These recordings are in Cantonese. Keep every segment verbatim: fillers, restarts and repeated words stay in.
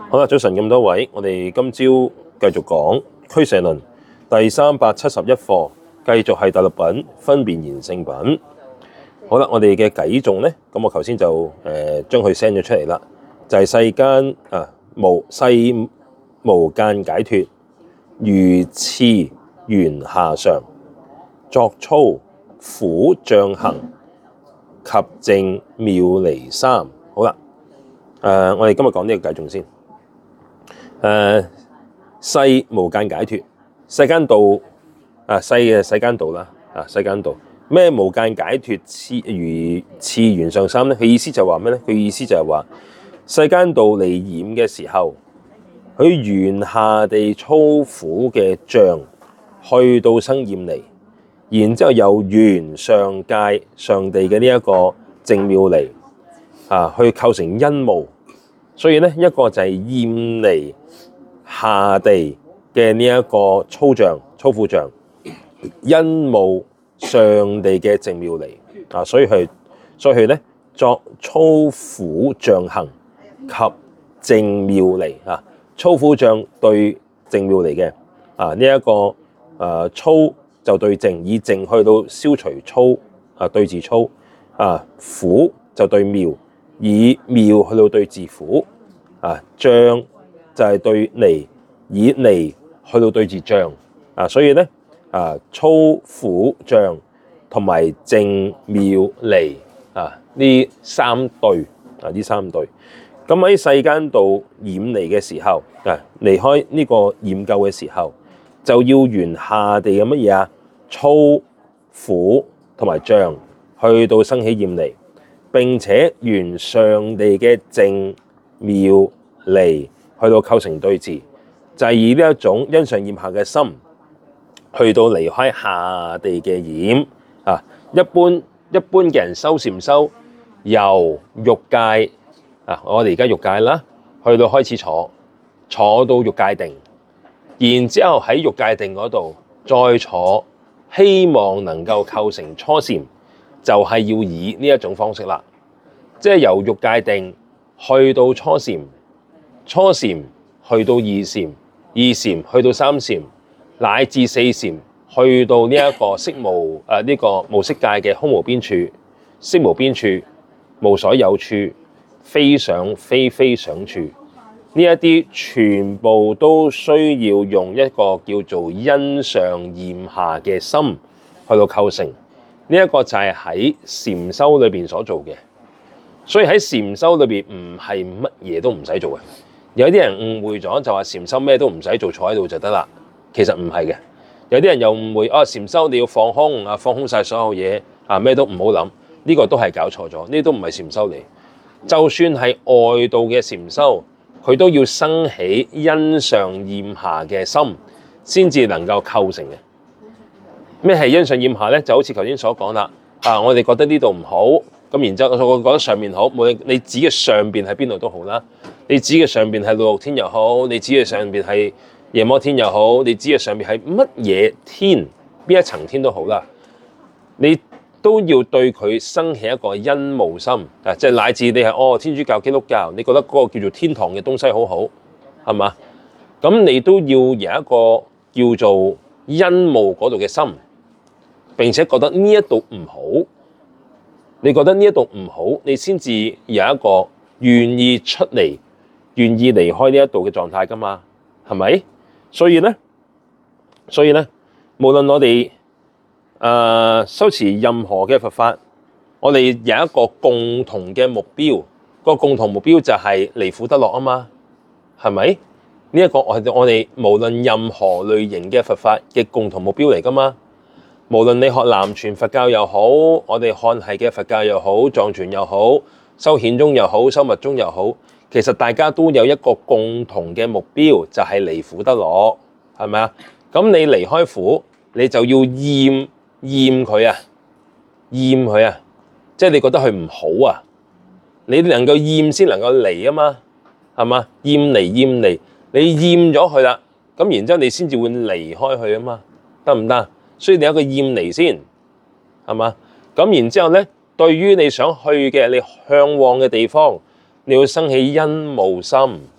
好啦，早晨咁多位，我哋今朝繼續講俱舍論第三百七十一課，繼續係第六品分別賢聖品。好啦，我哋嘅偈頌咧，咁我頭先就誒將佢 send 咗出嚟啦，就係、是、世間啊無世無間解脫，如次緣下常，作粗苦障行，及靜妙離三。好啦，誒、呃、我哋今日講呢個偈頌先。誒、呃、世無間解脫，世間道啊，世嘅世間道啦，啊世間道咩無間解脫次如次緣上三咧？佢意思就話咩咧？佢意思就係話世間道離染嘅時候，佢緣下地粗苦嘅障去到生厭離，然之後又緣上界上地嘅呢一個靜妙離啊，去構成因無。所以咧，一個就係厭離下地嘅呢一個粗障、粗苦障，因無上地嘅靜妙離啊，所以佢，所以佢咧作粗苦障行及靜妙離啊，粗苦障對靜妙離嘅啊，呢、這、一個誒、啊、粗就對靜，以靜去到消除粗啊，對治粗啊，苦就對妙，以妙去到對治苦啊，障就係對離，以離去到對治障啊，所以咧啊，粗苦障同埋靜妙離啊，呢三對啊，呢三對。咁喺世間道染離嘅時候啊，離開呢個染垢嘅時候，就要緣下地嘅乜嘢啊？粗苦同埋障去到生起厭離，並且緣上地嘅靜妙離去到構成對治，就係、是、以呢一種欣上厭下嘅心去到離開下地嘅染啊。一般一般嘅人修禪修，由欲界啊，我哋而家欲界啦，去到開始坐坐到欲界定，然之後喺欲界定嗰度再坐，希望能夠構成初禪，就係、是、要以呢一種方式啦，即係由欲界定去到初禪，初禪去到二禪，二禪去到三禪，乃至四禪，去到呢一個色無誒呢、啊這個無色界嘅空無邊處，色無邊處，無所有處，非想非非想處，呢一啲全部都需要用一個叫做欣上厭下嘅心去到構成，呢、這、一個就係喺禪修裏邊所做嘅。所以喺禪修裏邊唔係乜嘢都唔使做嘅。有啲人誤會咗就話禪修咩都唔使做，坐喺度就得啦。其實唔係嘅。有啲人又誤會啊，禪修你要放空啊，放空晒所有嘢啊，咩都唔好諗。呢個都係搞錯咗，呢都唔係禪修嚟。就算係外道嘅禪修，佢都要生起欣上厭下嘅心，先至能夠構成嘅。咩係欣上厭下咧？就好似頭先所講啦。啊，我哋覺得呢度唔好，咁然之後我覺得上面好。無論你指嘅上邊喺邊度都好啦，你指嘅上邊係六欲天又好，你指嘅上邊係夜摩天又好，你指嘅上邊係乜嘢天，邊一層天都好啦，你都要對佢生起一個欣慕心啊！即係乃至你係哦天主教、基督教，你覺得嗰個叫做天堂嘅東西好好，係嘛？咁你都要有一個叫做欣慕嗰度嘅心，並且覺得呢一度唔好，你覺得呢一度唔好，你先至有一個願意出嚟、願意離開呢一度嘅狀態㗎嘛？係咪？所以咧，所以咧，無論我哋誒、呃、修持任何嘅佛法，我哋有一個共同嘅目標，個共同目標就係離苦得樂啊嘛，係咪？呢、這、一個我我哋無論任何類型嘅佛法嘅共同目標嚟噶嘛。無論你學南傳佛教又好，我哋漢系嘅佛教又好，藏傳又好，修顯宗又好，修密宗又好，其實大家都有一個共同嘅目標，就係、是、離苦得樂，係咪啊？咁你離開苦，你就要厭。厭佢啊，厭佢啊，即係你覺得佢唔好啊，你能夠厭先能夠離啊嘛，係嘛？厭離厭離，你厭咗佢啦，咁然之後你先至會離開佢啊嘛，得唔得？所以你有一個厭離先，係嘛？咁然之後咧，對於你想去嘅、你向往嘅地方，你要生起欣慕心，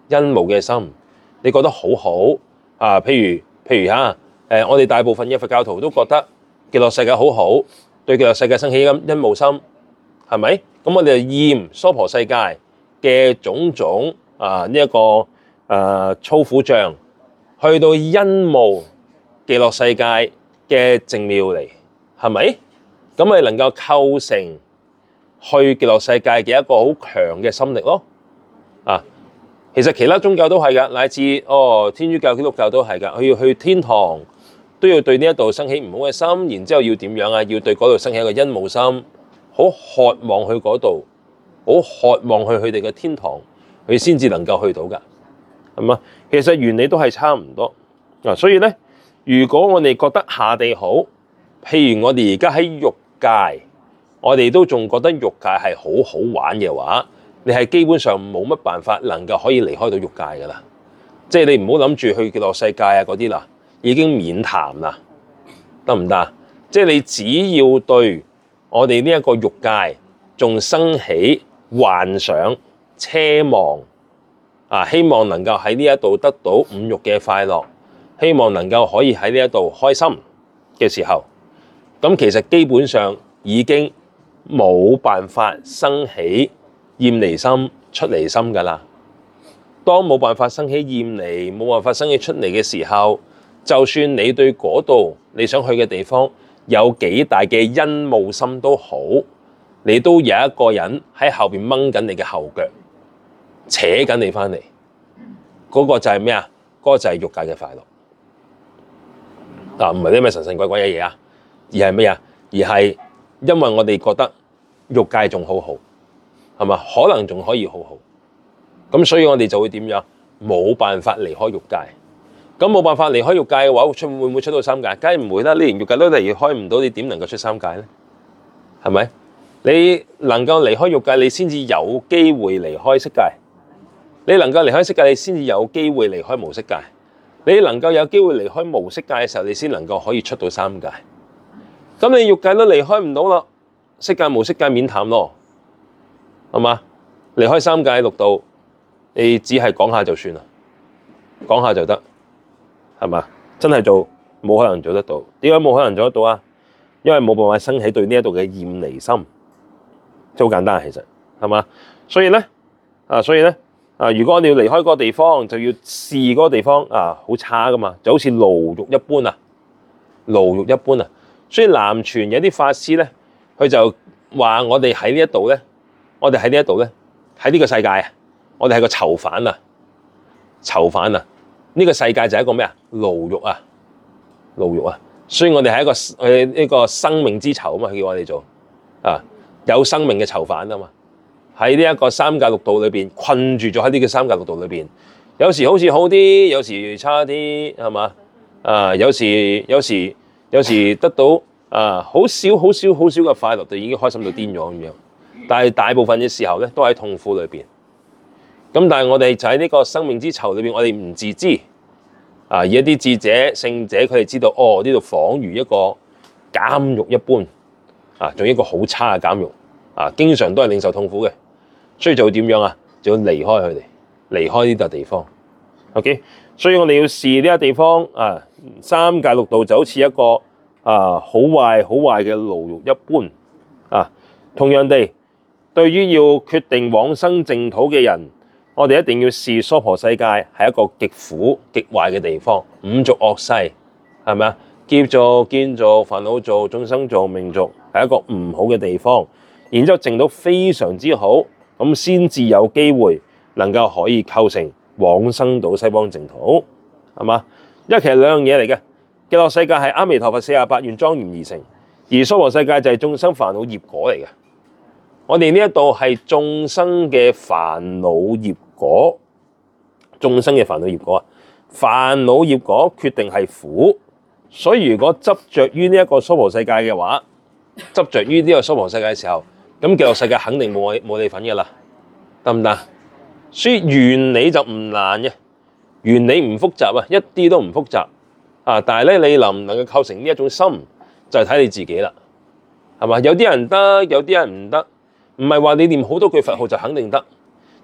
欣慕嘅心，你覺得好好啊？譬如譬如嚇誒，我哋大部分嘅佛教徒都覺得極樂世界好好，對極樂世界生起欣欣慕心，係咪？咁我哋就厭娑婆世界嘅種種啊呢一個誒粗苦相，去到欣慕極樂世界嘅淨妙嚟，係咪？咁咪能夠構成去極樂世界嘅一個好強嘅心力咯。啊，其實其他宗教都係㗎，乃至哦天主教、基督教都係㗎。佢要去天堂，都要對呢一度生起唔好嘅心，然之後要點樣啊？要對嗰度生起一個欣慕心，好渴望去嗰度，好渴望去佢哋嘅天堂，佢先至能夠去到㗎，係嘛？其實原理都係差唔多啊。所以咧，如果我哋覺得下地好，譬如我哋而家喺欲界，我哋都仲覺得欲界係好好玩嘅話，你係基本上冇乜辦法能夠可以離開到欲界㗎啦。即係你唔好諗住去極樂世界啊嗰啲啦，已經免談啦，得唔得？即係你只要對我哋呢一個欲界仲生起幻想、奢望啊，希望能夠喺呢一度得到五欲嘅快樂，希望能夠可以喺呢一度開心嘅時候，咁其實基本上已經冇辦法生起厭離心、出離心㗎啦。當冇辦法生起厭離、冇辦法生起出離嘅時候，就算你對嗰度你想去嘅地方有幾大嘅欣慕心都好，你都有一個人喺後邊掹緊你嘅後腳，扯緊你翻嚟。嗰、那個就係咩啊？嗰、那個就係欲界嘅快樂。嗱，唔係啲咩神神鬼鬼嘅嘢啊，而係咩啊？而係因為我哋覺得欲界仲好好，係嘛？可能仲可以好好，咁所以我哋就會點樣？冇辦法離開欲界。咁冇辦法離開欲界嘅話，出會唔會出到三界？梗係唔會啦！你連欲界都離開唔到，你點能夠出三界咧？係咪？你能夠離開欲界，你先至有機會離開色界。你能夠離開色界，你先至有機會離開無色界。你能夠有機會離開無色界嘅時候，你先能夠可以出到三界。咁你欲界都離開唔到啦，色界無色界免談咯，係嘛？離開三界六道，你只係講下就算啦，講下就得，係嘛？真係做冇可能做得到。點解冇可能做得到啊？因為冇辦法生起對呢一度嘅厭離心，就好簡單其實，係嘛？所以咧啊，所以咧啊，如果我哋要離開嗰個地方，就要視嗰個地方啊，好差噶嘛，就好似牢獄一般啊，牢獄一般啊。所以南傳有啲法師咧，佢就話我哋喺呢一度咧，我哋喺呢一度咧，喺呢個世界啊，我哋係個囚犯啊，囚犯啊，呢個世界就係一個咩啊？牢獄啊，牢獄啊。所以我哋係一個誒呢個生命之囚啊嘛，佢叫我哋做啊，有生命嘅囚犯啊嘛。喺呢一個三界六道裏邊困住咗喺呢個三界六道裏邊，有時好似好啲，有時差啲，係嘛？啊，有時有時有時得到啊好少好少好少嘅快樂，就已經開心到癲咗咁樣。但係大部分嘅時候咧，都喺痛苦裏邊。咁但係我哋就喺呢個生命之囚裏邊，我哋唔自知啊。而一啲智者、聖者，佢哋知道哦，呢度仿如一個監獄一般啊，仲有一個好差嘅監獄啊，經常都係領受痛苦嘅。所以就會點樣啊？就要離開佢哋，離開呢笪地方。OK，所以我哋要視呢個地方啊，三界六道就好似一個啊好壞好壞嘅牢獄一般啊。同樣地，對於要決定往生淨土嘅人，我哋一定要視娑婆世界係一個極苦極壞嘅地方，五濁惡世，係咪啊？劫濁、見濁、煩惱濁、眾生濁、命濁，係一個唔好嘅地方。然之後淨到非常之好。咁先至有機會能夠可以構成往生到西方淨土，係嘛？因為其實兩樣嘢嚟嘅，極樂世界係阿彌陀佛四十八願莊嚴而成，而娑婆世界就係眾生煩惱業果嚟嘅。我哋呢一度係眾生嘅煩惱業果，眾生嘅煩惱業果啊，煩惱業果決定係苦，所以如果執着於呢一個娑婆世界嘅話，執着於呢個娑婆世界嘅時候，咁極樂世界肯定冇我冇你份嘅啦，得唔得？所以原理就唔難嘅，原理唔複雜啊，一啲都唔複雜啊。但係咧，你能唔能夠構成呢一種心，就係睇你自己啦，係嘛？有啲人得，有啲人唔得，唔係話你念好多句佛號就肯定得，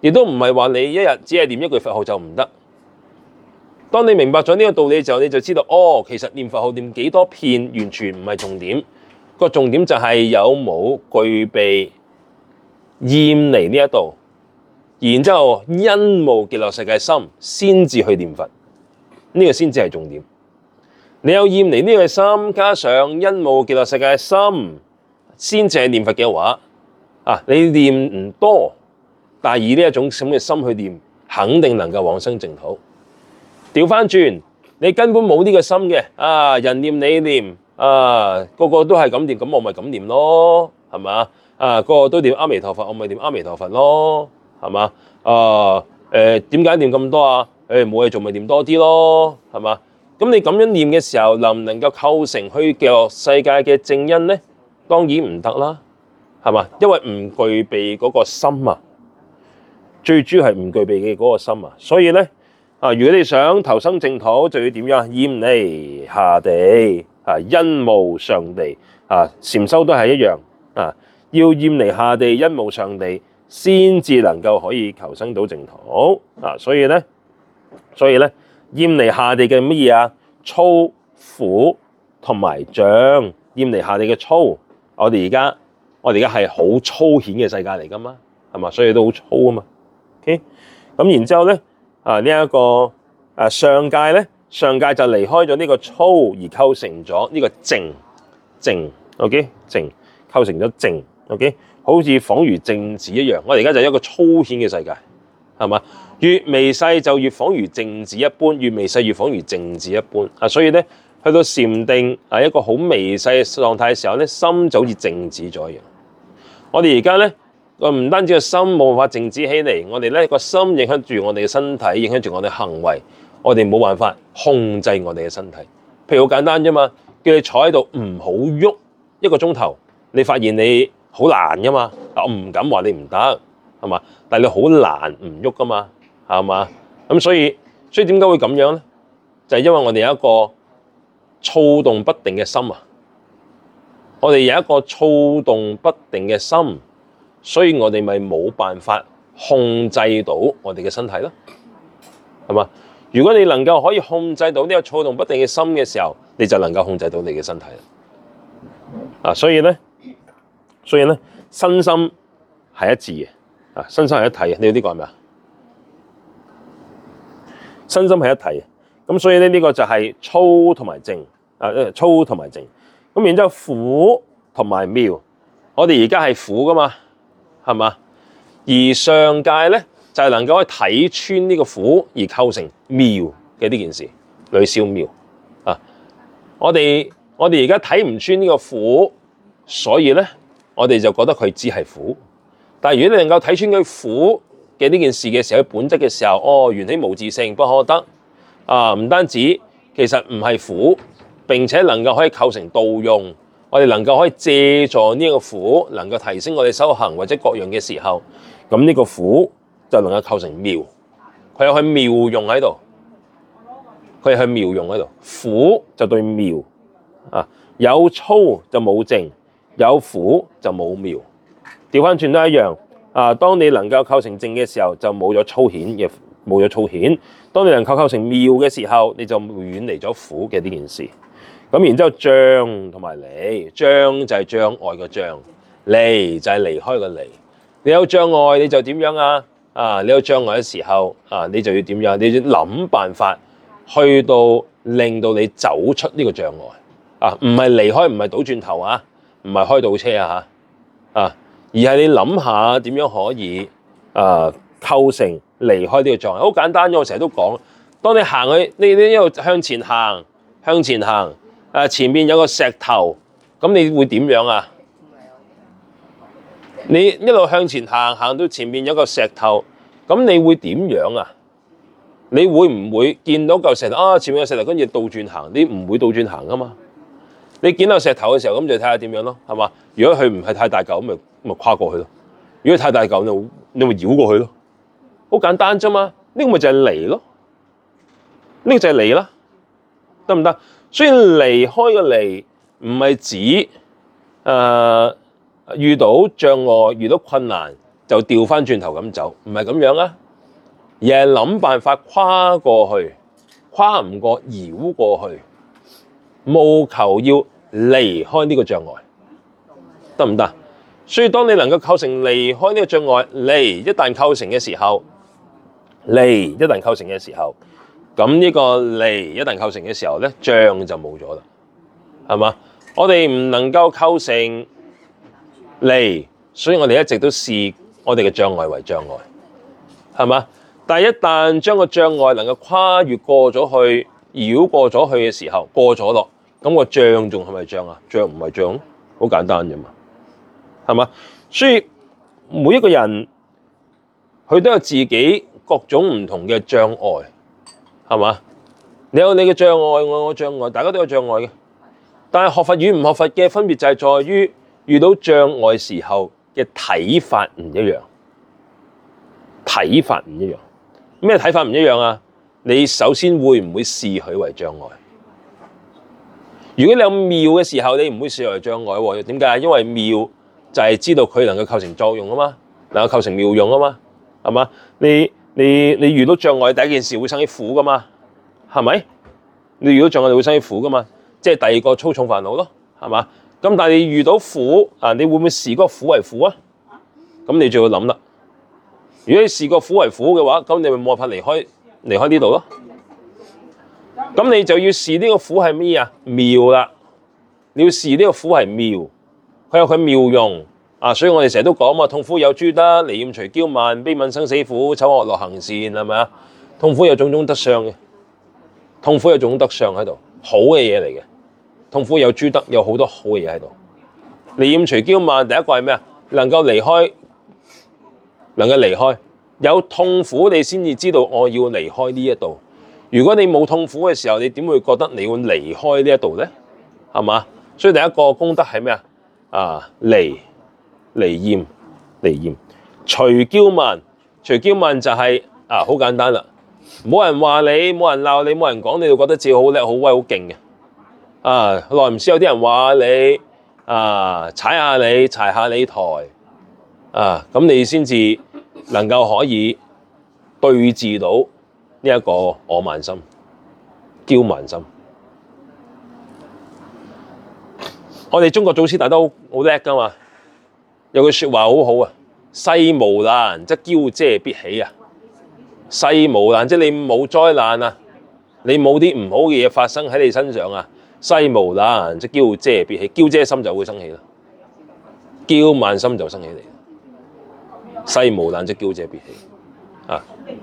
亦都唔係話你一日只係念一句佛號就唔得。當你明白咗呢個道理之後，你就知道哦，其實念佛號念幾多遍完全唔係重點，個重點就係有冇具備厭離呢一度，然之後因無極樂世界心先至去念佛，呢、這個先至係重點。你有厭離呢個心，加上因無極樂世界心，先至係念佛嘅話，啊，你念唔多，但係以呢一種咁嘅心去念，肯定能夠往生淨土。調翻轉，你根本冇呢個心嘅，啊，人念你念，啊，個個都係咁念，咁我咪咁念咯，係嘛？啊，個個都念阿彌陀佛，我咪念阿彌陀佛咯，係嘛？啊，誒點解念咁多啊？誒冇嘢做咪念多啲咯，係嘛？咁你咁樣念嘅時候，能唔能夠構成去極樂世界嘅正因呢？當然唔得啦，係嘛？因為唔具備嗰個心啊，最主要係唔具備嘅嗰個心啊，所以咧。啊！如果你想投生淨土，就要點樣？厭離下地啊，因無上地啊，禪修都係一樣啊。要厭離下地，因無上地，先至能夠可以求生到淨土啊。所以咧，所以咧，厭離下地嘅乜嘢啊？粗苦同埋障，厭離下地嘅粗，我哋而家我哋而家係好粗顯嘅世界嚟噶嘛，係嘛？所以都好粗啊嘛。OK，咁然之後咧。啊！呢、這、一個啊上界咧，上界就離開咗呢個粗而構成咗呢個靜靜 ，OK 靜構成咗靜 ，OK 好似仿如靜止一樣。我哋而家就係一個粗顯嘅世界，係嘛？越微細就越仿如靜止一般，越微細越仿如靜止一般。啊，所以咧去到禪定啊一個好微細嘅狀態嘅時候咧，心就好似靜止咗一樣。我哋而家咧。唔單止個心冇辦法靜止起嚟，我哋咧個心影響住我哋嘅身體，影響住我哋行為，我哋冇辦法控制我哋嘅身體。譬如好簡單啫嘛，叫你坐喺度唔好喐一個鐘頭，你發現你好難噶嘛。我唔敢話你唔得，係嘛？但係你好難唔喐噶嘛，係嘛？咁所以所以點解會咁樣咧？就係因為我哋有一個躁動不定嘅心啊！我哋有一個躁動不定嘅心。所以我哋咪冇辦法控制到我哋嘅身體咯，係嘛？如果你能夠可以控制到呢個躁動不定嘅心嘅時候，你就能夠控制到你嘅身體啦。啊，所以咧，所以咧，身心係一致嘅，啊，身心係一體嘅。你呢個係咩啊？身心係一體嘅，咁所以咧呢個就係粗同埋靜，啊，粗同埋靜。咁然之後苦同埋妙，我哋而家係苦噶嘛？係嘛？而上界咧就係、是、能夠可以睇穿呢個苦而構成妙嘅呢件事，女少妙啊！我哋我哋而家睇唔穿呢個苦，所以咧我哋就覺得佢只係苦。但係如果你能夠睇穿佢苦嘅呢件事嘅時候，佢本質嘅時候，哦，緣起無自性，不可得啊！唔單止其實唔係苦，並且能夠可以構成道用。我哋能夠可以借助呢個苦，能夠提升我哋修行或者各樣嘅時候，咁呢個苦就能夠構成妙，佢有佢妙用喺度，佢有佢妙用喺度。苦就對妙啊，有粗就冇靜，有苦就冇妙。調翻轉都一樣啊！當你能夠構成靜嘅時候，就冇咗粗顯嘅，冇咗粗顯；當你能夠構成妙嘅時候，你就遠離咗苦嘅呢件事。咁然之後障同埋離，障就係障礙嘅障，離就係離開嘅離。你有障礙你就點樣啊？啊，你有障礙嘅時候啊，你就要點樣？你要諗辦法去到令到你走出呢個障礙啊，唔係離開，唔係倒轉頭啊，唔係開倒車啊嚇啊，而係你諗下點樣可以啊構成離開呢個障礙。好簡單，我成日都講，當你行去，你你一路向前行，向前行。誒前面有個石頭，咁你會點樣啊？你一路向前行，行到前面有個石頭，咁你會點樣啊？你會唔會見到嚿石頭啊？前面有石頭，跟住倒轉行？你唔會倒轉行噶嘛？你見到石頭嘅時候，咁就睇下點樣咯，係嘛？如果佢唔係太大嚿，咁咪咪跨過去咯；如果太大嚿，你你咪繞過去咯。好簡單啫嘛，呢個咪就係離咯，呢個就係離啦，得唔得？所以離開嘅離唔係指誒、呃、遇到障礙、遇到困難就就調翻轉頭咁走，唔係咁樣啊，而係諗辦法跨過去，跨唔過繞過去，務求要離開呢個障礙，得唔得？所以當你能夠構成離開呢個障礙，離一旦構成嘅時候，離一旦構成嘅時候，咁呢個離一旦構成嘅時候咧，障就冇咗啦，係嘛？我哋唔能夠構成離，所以我哋一直都視我哋嘅障礙為障礙，係嘛？但係一旦將個障礙能夠跨越過咗去，繞過咗去嘅時候，過咗咯，咁個障仲係咪障啊？障唔係障，好簡單啫嘛，係嘛？所以每一個人佢都有自己各種唔同嘅障礙，係嘛？你有你嘅障礙，我有我障礙，大家都有障礙嘅。但係學佛與唔學佛嘅分別就係在於遇到障礙時候嘅睇法唔一樣，睇法唔一樣。咩睇法唔一樣啊？你首先會唔會視佢為障礙？如果你有妙嘅時候，你唔會視佢為障礙喎。點解？因為妙就係知道佢能夠構成作用啊嘛，能夠構成妙用啊嘛，係嘛？你你你遇到障礙，第一件事會生起苦噶嘛，係咪？你遇到障礙你會生起苦噶嘛，即係第二個粗重煩惱咯，係嘛？咁但係你遇到苦啊，你會唔會視嗰個苦為苦啊？咁你就要諗啦。如果你視個苦為苦嘅話，咁你咪冇辦法離開離開呢度咯。咁你就要視呢個苦係咩啊？妙啦，你要視呢個苦係妙，佢有佢妙用啊。所以我哋成日都講嘛，痛苦有諸德，離厭除驕慢，悲憫生死苦，醜惡樂行善，係咪啊？痛苦有種種德相嘅，痛苦有種種德相喺度，好嘅嘢嚟嘅。痛苦有諸德，有好多好嘅嘢喺度。離厭除驕慢，第一個係咩啊？能夠離開。能夠離開，有痛苦你先至知道我要離開呢一度。如果你冇痛苦嘅時候，你點會覺得你要離開呢一度咧？係嘛？所以第一個功德係咩啊？啊，離離厭離厭，除驕慢，除驕慢就係、是、啊，好簡單啦。冇人話你，冇人鬧你，冇人講你，就覺得自己好叻、好威、好勁嘅。啊，耐唔時有啲人話你啊，踩下你，踩下你台。啊，咁你先至能夠可以對治到呢一個我慢心、驕慢心。我哋中國祖師大都好叻噶嘛，有句説話好好啊，世無難則驕遮必起啊！世無難即係你冇災難啊，你冇啲唔好嘅嘢發生喺你身上啊，世無難則驕遮必起，驕遮心就會生起啦，驕慢心就生起嚟。世無難則驕遮必起啊！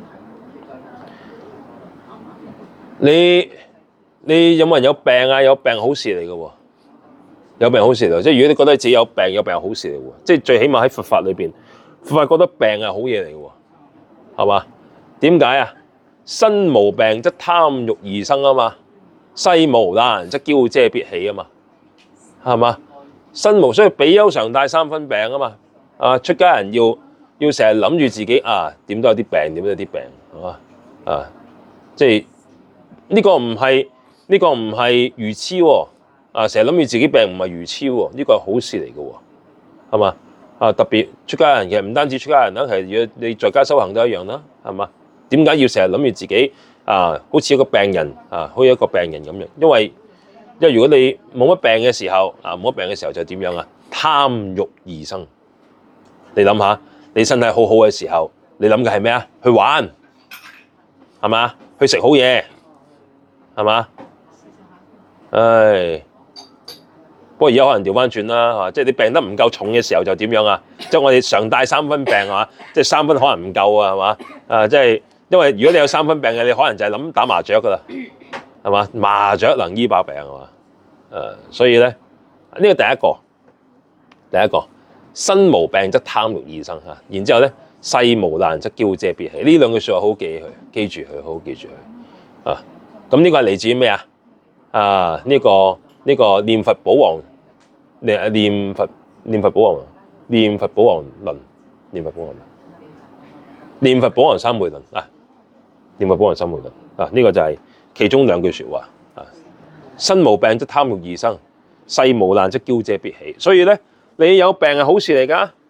你你有冇人有病啊？有病好事嚟嘅喎，有病好事嚟。即係如果你覺得自己有病，有病好事嚟嘅喎。即係最起碼喺佛法裏邊，佛法覺得病係好嘢嚟嘅喎，係嘛？點解啊？身無病則貪欲而生啊嘛，世無難則驕遮必起啊嘛，係嘛？身無，所以比丘常帶三分病啊嘛。啊，出家人要。要成日諗住自己啊，點都有啲病，點都有啲病，係嘛？啊，即係呢、這個唔係呢個唔係愚痴喎，啊，成日諗住自己病唔係愚痴喎，呢、這個係好事嚟嘅喎，係嘛？啊，特別出家人其實唔單止出家人啦，其實如果你在家修行都一樣啦，係嘛？點解要成日諗住自己啊，好似一個病人啊，好似一個病人咁樣？因為因為如果你冇乜病嘅時候啊，冇乜病嘅時候就點樣啊？貪欲而生，你諗下。你身體好好嘅時候，你諗嘅係咩啊？去玩，係嘛？去食好嘢，係嘛？唉，不過而家可能調翻轉啦，嚇！即係你病得唔夠重嘅時候就點樣啊？即係我哋常帶三分病係嘛？即係三分可能唔夠啊，係嘛？啊，即係因為如果你有三分病嘅，你可能就係諗打麻雀噶啦，係嘛？麻雀能醫百病係嘛？誒，所以咧呢個第一個，第一個。身無病則貪欲而生嚇，然之後咧，世無難則驕遮必起。呢兩句説話好記佢，記住佢，好好記住佢啊！咁呢個係嚟自於咩啊？啊，呢個呢個念佛寶王，念念佛念佛寶王，念佛寶王論，念佛寶王論，念佛寶王三昧論啊！念佛寶王三昧論啊！呢個就係其中兩句説話啊！身無病則貪欲而生，世無難則驕遮必起。所以咧。你有病係好事嚟㗎，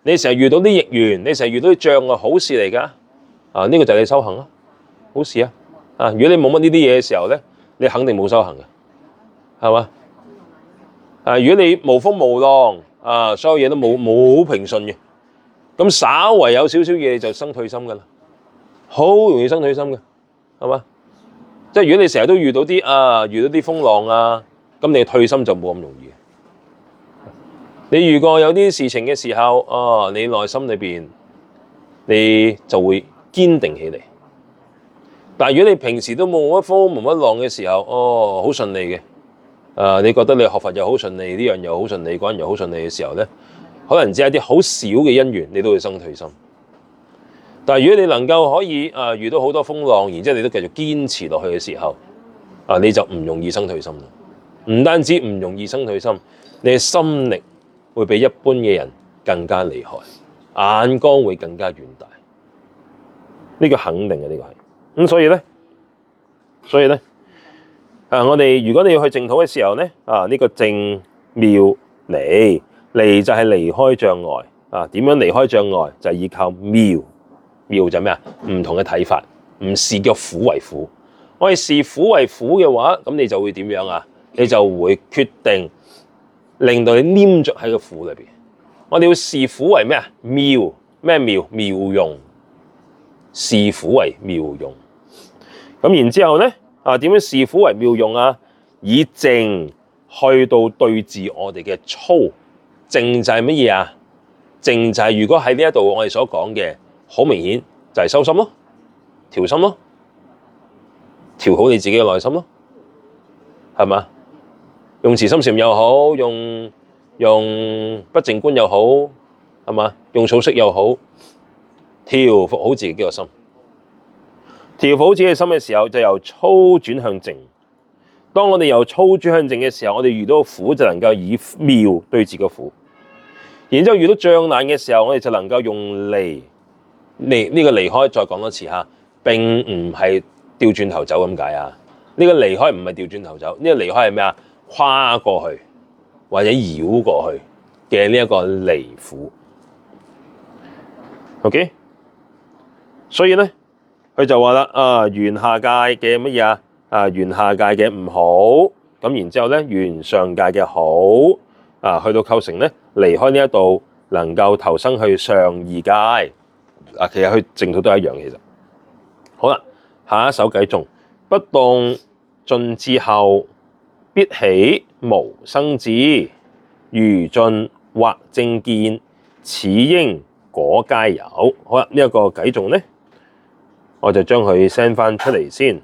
你成日遇到啲逆緣，你成日遇到啲障礙，好事嚟㗎。啊，呢、這個就係你修行咯，好事啊。啊，如果你冇乜呢啲嘢嘅時候咧，你肯定冇修行嘅，係嘛？啊，如果你無風無浪，啊，所有嘢都冇冇平順嘅，咁稍為有少少嘢就生退心㗎啦，好容易生退心嘅，係嘛？即係如果你成日都遇到啲啊，遇到啲風浪啊，咁你退心就冇咁容易。你遇過有啲事情嘅時候，啊，你內心裏邊你就會堅定起嚟。但係如果你平時都冇乜風冇乜浪嘅時候，哦，好順利嘅，啊，你覺得你學佛又好順利，呢樣又好順利，嗰樣又好順利嘅時候咧，可能只係啲好少嘅因緣，你都會生退心。但係如果你能夠可以啊遇到好多風浪，然之後你都繼續堅持落去嘅時候，啊，你就唔容易生退心啦。唔單止唔容易生退心，你嘅心力會比一般嘅人更加厲害，眼光會更加遠大。呢個肯定嘅，呢個係咁，所以咧，所以咧，啊，我哋如果你要去淨土嘅時候咧，啊，呢個淨妙離，離就係離開障礙啊。點樣離開障礙？就係依靠妙，妙就係咩啊？唔同嘅睇法，唔視叫苦為苦。我哋視苦為苦嘅話，咁你就會點樣啊？你就會決定令到你黏着喺個苦裏邊。我哋要視苦為咩啊？妙，咩妙？妙用，視苦為妙用。咁然之後咧，啊，點樣視苦為妙用啊？以淨去到對治我哋嘅粗。淨就係乜嘢啊？淨就係如果喺呢一度我哋所講嘅，好明顯就係修心咯，調心咯，調好你自己嘅內心咯，係嘛？用慈心禪又好，用用不淨觀又好，係嘛？用數息又好，調伏好自己嘅心。調伏好自己嘅心嘅時候，就由粗轉向淨。當我哋由粗轉向淨嘅時候，我哋遇到苦就能夠以妙對治個苦。然之後遇到障難嘅時候，我哋就能夠用離離呢個離開。再講多次嚇，並唔係掉轉頭走咁解啊！呢、這個離開唔係掉轉頭走，呢、這個離開係咩啊？跨過去或者繞過去嘅呢一個離苦。OK，所以咧，佢就話啦，啊，緣下界嘅乜嘢啊？啊，緣下界嘅唔好，咁然之後咧，緣上界嘅好啊，去到構成咧，離開呢一度，能夠投生去上二界啊。其實去淨土都一樣，其實好啦。下一首偈頌，不動盡至後，必起無生智，餘盡或正見，此應果皆有。好啦，這個、呢一個偈頌咧，我就將佢 send 翻出嚟先。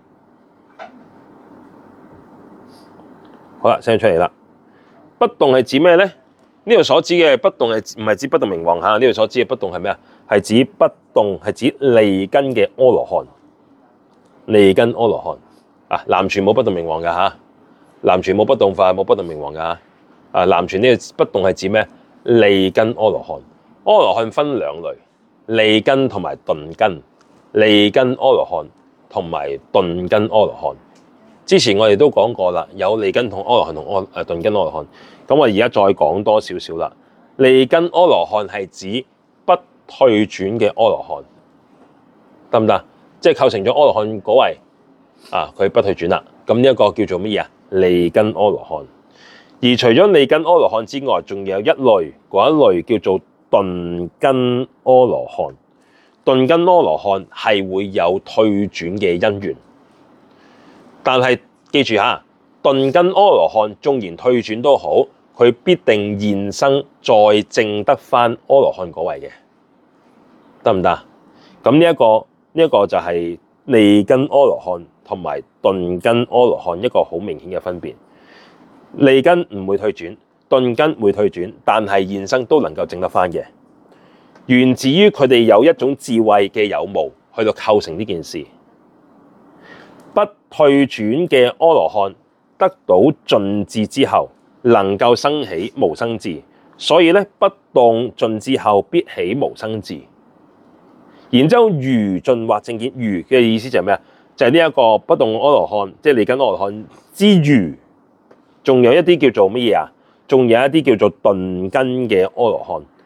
好啦 ，send 出嚟啦。不動係指咩咧？呢度所指嘅不動係唔係指不動明王嚇？呢度所指嘅不動係咩啊？係指不動係指利根嘅阿羅漢，利根阿羅漢啊。南傳冇不動明王㗎嚇，南傳冇不動法，冇不動明王㗎嚇。啊，南傳呢個不動係指咩？利根阿羅漢。阿羅漢分兩類，利根同埋頓根。利根阿羅漢同埋頓根阿羅漢。之前我哋都講過啦，有利根同阿羅漢同阿誒頓根阿羅漢。咁我而家再講多少少啦。利根阿羅漢係指不退轉嘅阿羅漢，得唔得？即係構成咗阿羅漢嗰位啊，佢不退轉啦。咁呢一個叫做乜嘢啊？利根阿羅漢。而除咗利根阿羅漢之外，仲有一類，嗰一類叫做頓根阿羅漢。頓根阿羅漢係會有退轉嘅因緣。但係記住嚇，頓根阿羅漢縱然退轉都好，佢必定現生再證得翻阿羅漢嗰位嘅，得唔得？咁呢一個呢一個就係利根阿羅漢同埋頓根阿羅漢一個好明顯嘅分別。利根唔會退轉，頓根會退轉，但係現生都能夠證得翻嘅，源自於佢哋有一種智慧嘅有無去到構成呢件事。不退轉嘅阿羅漢得到盡智之後，能夠生起無生智，所以咧不動盡之後必起無生智。然之後餘盡或正見，餘嘅意思就係咩啊？就係呢一個不動阿羅漢，即係利根阿羅漢之餘，仲有一啲叫做乜嘢啊？仲有一啲叫做頓根嘅阿羅漢。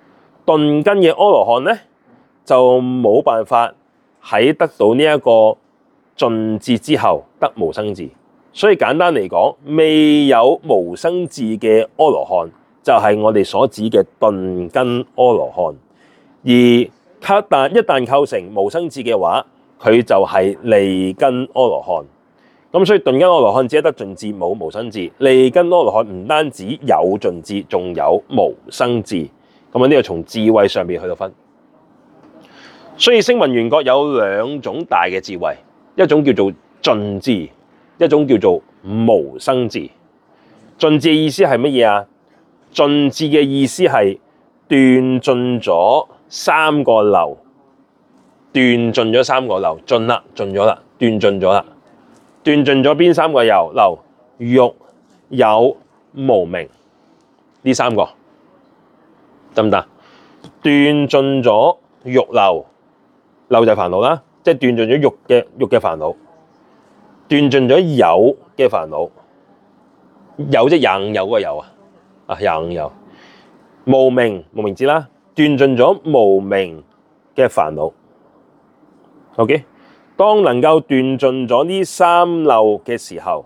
頓根嘅阿羅漢咧，就冇辦法喺得到呢一個盡智之後得無生智。所以簡單嚟講，未有無生智嘅阿羅漢，就係我哋所指嘅頓根阿羅漢。而一旦一旦構成無生智嘅話，佢就係利根阿羅漢。咁所以頓根阿羅漢只係得盡智，冇無生智。利根阿羅漢唔單止有盡智，仲有無生智。咁啊，呢個從智慧上邊去到分。所以聲聞緣覺有兩種大嘅智慧，一種叫做盡智，一種叫做無生智。盡智嘅意思係乜嘢啊？盡智嘅意思係斷盡咗三個漏，斷盡咗三個漏，盡啦，盡咗啦，斷盡咗啦。斷盡咗邊三個漏？漏欲有無明呢三個得唔得？斷盡咗欲漏，漏就係煩惱啦，即係斷盡咗欲嘅欲嘅煩惱。斷盡咗有嘅煩惱，有即係有有嗰個有啊，啊有有無明無明智啦，斷盡咗無明嘅煩惱。OK。當能夠斷盡咗呢三漏嘅時候，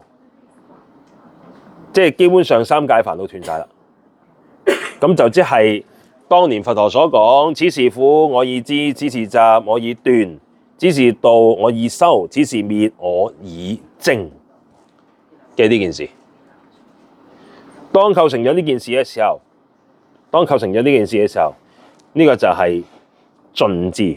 即係基本上三界煩惱斷晒啦。咁就即係當年佛陀所講：此是苦，我已知；此是集，我已斷；此是道，我已修；此是滅，我已證嘅呢件事。當構成咗呢件事嘅時候，當構成咗呢件事嘅時候，呢、這個就係盡智。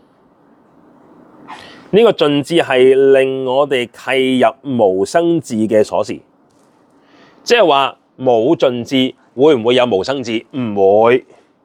呢個盡智係令我哋契入無生智嘅鎖匙，即係話冇盡智會唔會有無生智？唔會，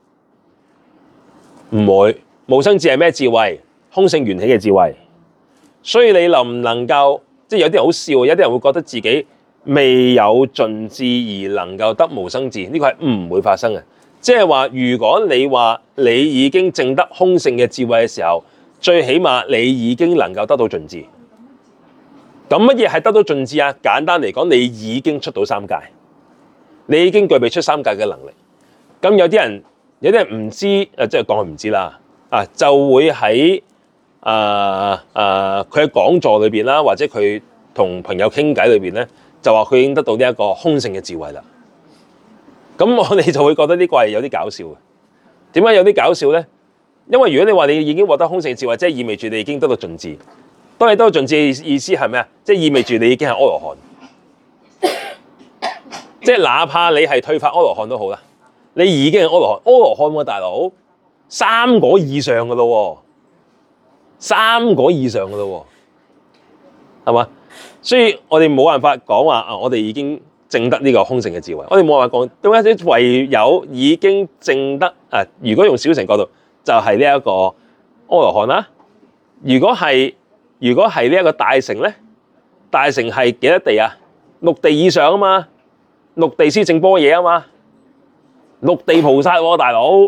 唔會。無生智係咩智慧？空性緣起嘅智慧。所以你能唔能夠，即係有啲人好笑，有啲人會覺得自己未有盡智而能夠得無生智，呢個係唔會發生嘅。即係話，如果你話你已經證得空性嘅智慧嘅時候，最起碼你已經能夠得到盡智。咁乜嘢係得到盡智啊？簡單嚟講，你已經出到三界，你已經具備出三界嘅能力。咁有啲人有啲人唔知，誒即係講佢唔知啦，啊就會喺啊啊佢喺講座裏邊啦，或者佢同朋友傾偈裏邊咧，就話佢已經得到呢一個空性嘅智慧啦。咁我哋就會覺得呢個係有啲搞笑嘅。點解有啲搞笑咧？因為如果你話你已經獲得空性智慧，即係意味住你已經得到盡智。當你得到盡智嘅意思係咩啊？即係意味住你已經係阿羅漢。即係哪怕你係退發阿羅漢都好啦，你已經係阿羅漢。阿羅漢喎，大佬三果以上噶咯，三果以上噶咯，係嘛？所以我哋冇辦法講話啊！我哋已經證得呢個空性嘅智慧，我哋冇辦法講。點解？唯有已經證得啊！如果用小乘角度，就係呢一個阿羅漢啦。如果係如果係呢一個大乘咧，大乘係幾多地啊？六地以上啊嘛，六地先證般若啊嘛，六地菩薩喎、啊，大佬。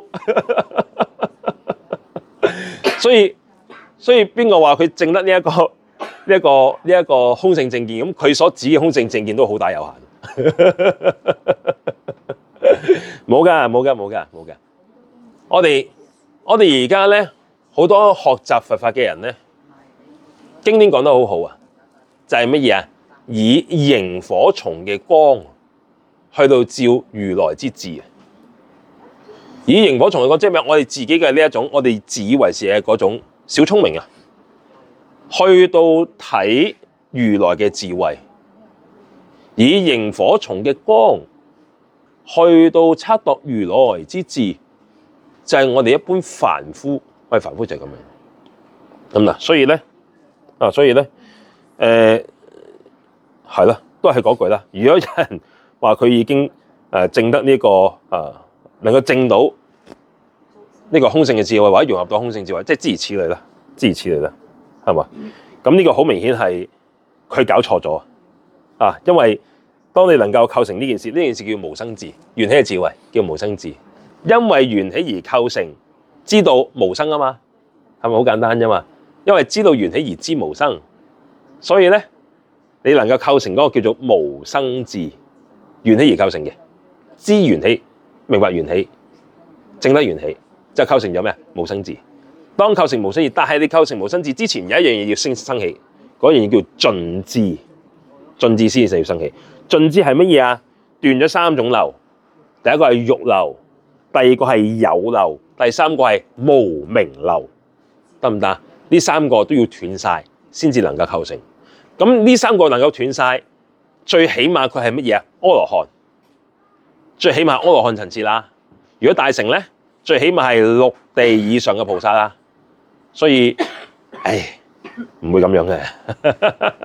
所以所以邊個話佢證得呢、這、一個呢一、這個呢一、這個空性正見？咁佢所指嘅空性正見都好大有限。冇噶冇噶冇噶冇噶，我哋。我哋而家咧好多學習佛法嘅人咧，經典講得好好啊，就係乜嘢啊？以螢火蟲嘅光去到照如來之智啊！以螢火蟲嘅光即係咩？我哋自己嘅呢一種，我哋自以為是嘅嗰種小聰明啊，去到睇如來嘅智慧，以螢火蟲嘅光去到測度如來之智。就係、是、我哋一般凡夫，我哋凡夫就係咁樣，咁嗱，所以咧啊，所以咧，誒係啦，都係嗰句啦。如果有人話佢已經誒證得呢、這個啊，能夠證到呢個空性嘅智慧，或者融合到空性智慧，即係諸如此類啦，諸如此類啦，係嘛？咁呢個好明顯係佢搞錯咗啊！因為當你能夠構成呢件事，呢件事叫無生智，緣起嘅智慧叫無生智。因為緣起而構成，知道無生啊嘛，係咪好簡單啫嘛？因為知道緣起而知無生，所以咧，你能夠構成嗰個叫做無生智，緣起而構成嘅，知緣起，明白緣起，證得緣起， 就構成咗咩？無生智。當構成無生智，但係你構成無生智之前，有一樣嘢要生生起，嗰樣嘢叫盡智。盡智先至要生起。盡智係乜嘢啊？斷咗三種漏，第一個係欲漏，第二個係有漏，第三個係無明漏，得唔得？呢三個都要斷晒先至能夠構成。咁呢三個能夠斷晒，最起碼佢係乜嘢啊？阿羅漢，最起碼阿羅漢層次啦。如果大成咧，最起碼係六地以上嘅菩薩啦。所以，唉，唔會咁樣嘅。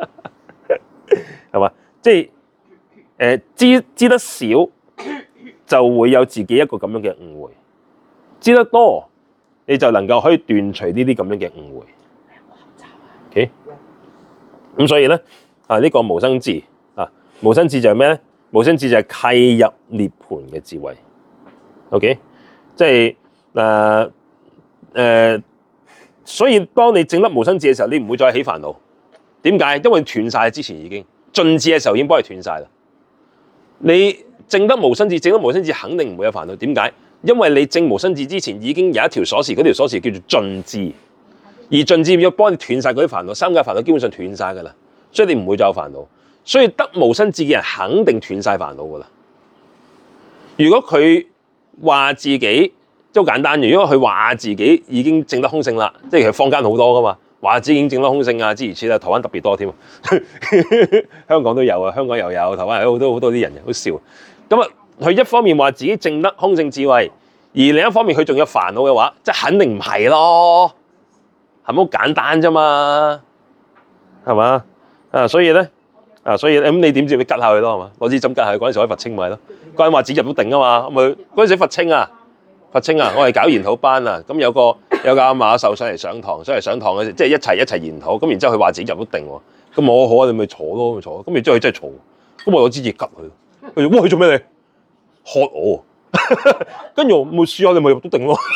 係嘛？即係誒知知得少，就會有自己一個咁樣嘅誤會；知得多，你就能夠可以斷除呢啲咁樣嘅誤會。OK，咁所以咧啊，呢、這個無生智啊，無生智就係咩咧？無生智就係契入涅槃嘅智慧。OK， 即係誒誒，所以當你證得無生智嘅時候，你唔會再起煩惱。點解？因為斷晒之前已經。盡智嘅時候已經幫你斷晒啦。你證得無生智，證得無生智肯定唔會有煩惱。點解？因為你證無生智之前已經有一條鎖匙，嗰條鎖匙叫做盡智，而盡智要幫你斷晒嗰啲煩惱，三界煩惱基本上斷晒噶啦，所以你唔會再有煩惱。所以得無生智嘅人肯定斷晒煩惱噶啦。如果佢話自己即係好簡單，如果佢話自己已經證得空性啦，即係其實坊間好多噶嘛。話自己已經證得空性啊，諸如此類，台灣特別多添，香港都有啊，香港又有，台灣有好多好多啲人，好笑。咁啊，佢一方面話自己證得空性智慧，而另一方面佢仲有煩惱嘅話，即係肯定唔係咯，係咪好簡單啫嘛？係嘛？啊，所以咧啊，所以咁你點知你吉下佢咯？係嘛？攞支針吉下佢嗰陣時可以罰清咪咯？嗰陣話自己入到定啊嘛，咪嗰陣時罰清啊！佛清啊！我係搞研討班啊，咁有個有個阿馬秀上嚟上堂，上嚟上堂嘅時，即係一齊一齊研討，咁然之後佢話自己入到定喎，咁我好啊，你咪坐咯，咪坐，咁然之後佢真係嘈，咁我攞支嘢拮佢，佢話：哇，佢做咩你？喝我，跟住我冇試下，你咪入到定咯。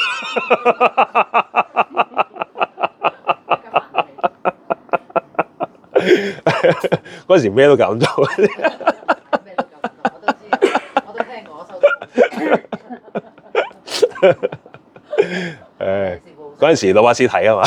嗰陣時咩都搞唔到。咩都搞唔到，我都知，我都聽過，我收到。誒，嗰陣時老巴斯睇啊嘛，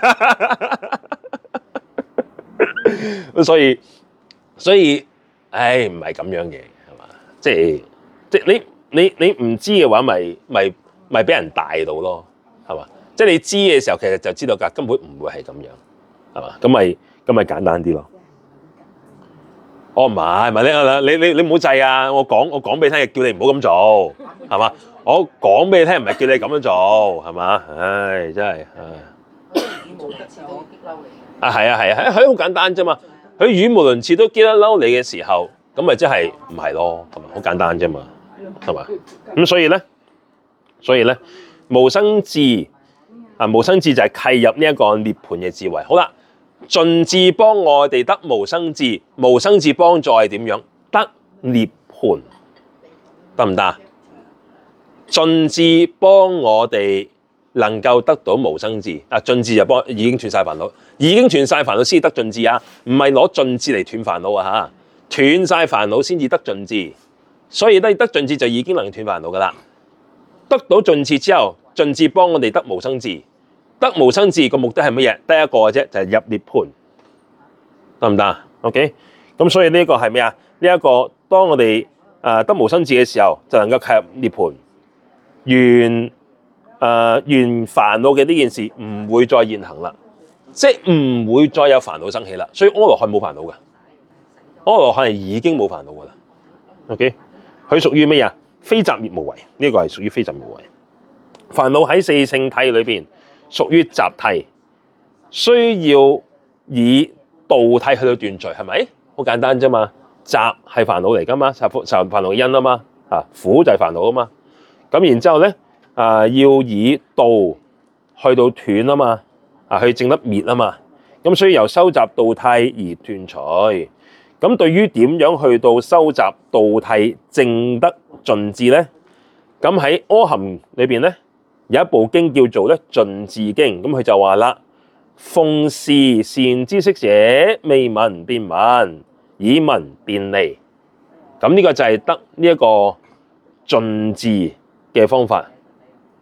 咁所以所以，唉，唔係咁樣嘅，係嘛？即係即係你你你唔知嘅話，咪咪咪俾人帶到咯，係嘛？即係你知嘅時候，其實就知道㗎，根本唔會係咁樣，係嘛？咁咪咁咪簡單啲咯。哦，唔係，唔係你你你你唔好制啊！我講我講俾你聽，叫你唔好咁做，係嘛？我講俾你聽，唔係叫你咁樣做，係嘛？唉，真係唉。語無倫次都激嬲你。啊，係啊，係啊，佢好簡單啫嘛。佢語無倫次都激得嬲你嘅時候，咁咪即係唔係咯？係咪好簡單啫嘛？係嘛？咁所以咧，所以咧，無生智啊，無生智就係契入呢一個涅槃嘅智慧。好啦。盡智幫我哋得無生智，無生智幫助係點樣？得涅槃，得唔得？盡智幫我哋能夠得到無生智，啊，盡智就幫已經斷晒煩惱，已經斷晒煩惱先得盡智啊，唔係攞盡智嚟斷煩惱啊吓，斷晒煩惱先至得盡智，所以得得盡智就已經能斷煩惱噶啦。得到盡智之後，盡智幫我哋得無生智。得無生智個目的係乜嘢？得一個嘅啫，就係、是、入涅槃，得唔得 ？OK，咁所以呢一個係咩啊？呢、這、一個當我哋誒、呃、得無生智嘅時候，就能夠契入涅槃，完誒完煩惱嘅呢件事唔會再現行啦，即係唔會再有煩惱生起啦。所以阿羅漢冇煩惱嘅，阿羅漢係已經冇煩惱噶啦。OK，佢屬於咩啊？非擇滅無為，呢、這個係屬於非擇滅無為。煩惱喺四聖諦裏邊。屬於集諦，需要以道諦去到斷除，係咪？好簡單啫嘛。集係煩惱嚟噶嘛，集集煩惱嘅因啊嘛，啊苦就係煩惱啊嘛。咁然之後咧，啊要以道去到斷啊嘛，啊去證得滅啊嘛。咁所以由收集道諦而斷除。咁對於點樣去到收集道諦證得盡智咧？咁喺阿含裏邊咧。有一部經叫做咧盡智經，咁佢就話啦：奉事善知識者，未聞便聞，已聞便離。咁呢個就係得呢一個盡智嘅方法。